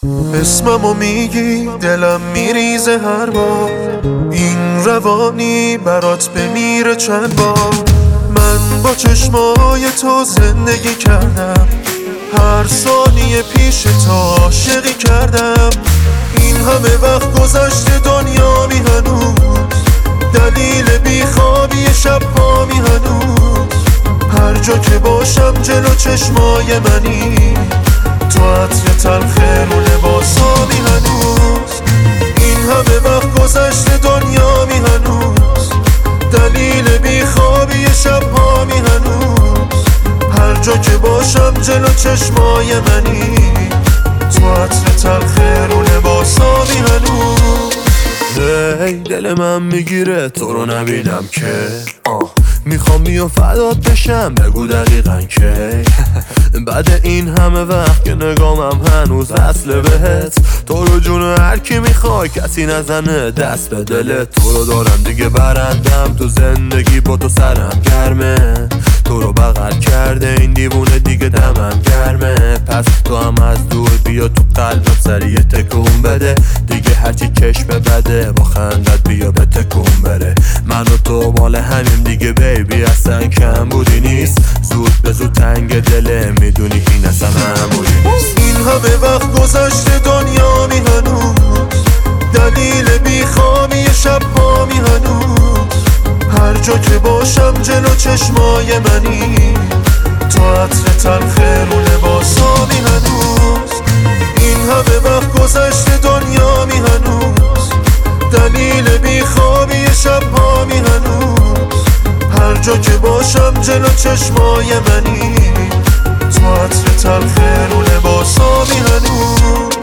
اسممو میگی دلم میریزه هر بار، این روانی برات بمیره چند بار. من با چشمای تو زندگی کردم، هر ثانیه پیش تو عاشقی کردم. این همه وقت گذشته دنیا می هنوز، دلیل بیخوابی شب ها می هنوز. هر جا که باشم جلو چشمای منی، تو عطر تلخ رو لباسا می هنوز. این همه وقت گذشته دنیا می هنوز، دلیل بیخوابی شب ها می هنوز. هر جا که باشم جلو چشمای منی، تو عطر تلخ رو لباسا می هنوز. دل من میگیره تو رو نبینم که میخوام بیام فدات بشم، بگو دقیقا که بعد این همه وقت که نگامم هنوز وصله بهت. تو رو جون هر کی میخوای کسی نزنه دست به دلت. تو رو دارم دیگه برندم تو زندگی، با تو سرم گرمه. تو رو بغل کرده این دیوونه دیگه دمم گرمه. پس تو هم از دور بیا تو قلبم سریع تکون بده. دیگه هرچی چشم بده با خندت بیا به تکون بره. من و تو مال همین دیگه بیبی، اصلا کم بودی نیست. زود به زود تنگ دله میدونی این اصلا معمولی نیست. این همه وقت گذشته دنیا می هنوز، دلیل بیخوابی شب ها می هنوز. هر جا که باشم جلو چشمای منی، تو عطر تلخ رو لباسا می هنوز. این همه وقت گذشته دنیا می هنوز، دلیل بیخوابی شب ها می هنوز. هر جا که باشم جلو چشمای منی، تو عطر تلخ رو لباسا می هنوز.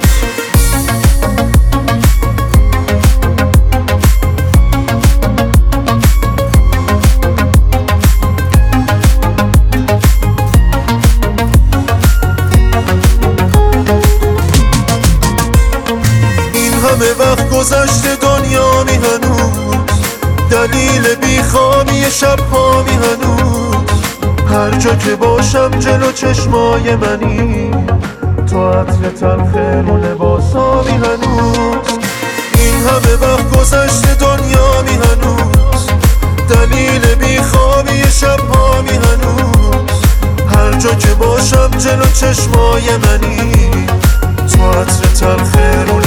همه وقت گذشته دنیا می هنوز، دلیل بیخوابی شب ها می هنوز. هر جا که باشم جلو چشمای منی، تو عطر تلخ رو لباسا می هنوز. این همه وقت گذشته دنیا می هنوز، دلیل بیخوابی شب ها می هنوز. هر جا که باشم جلو چشمای منی، تو عطر تلخ رو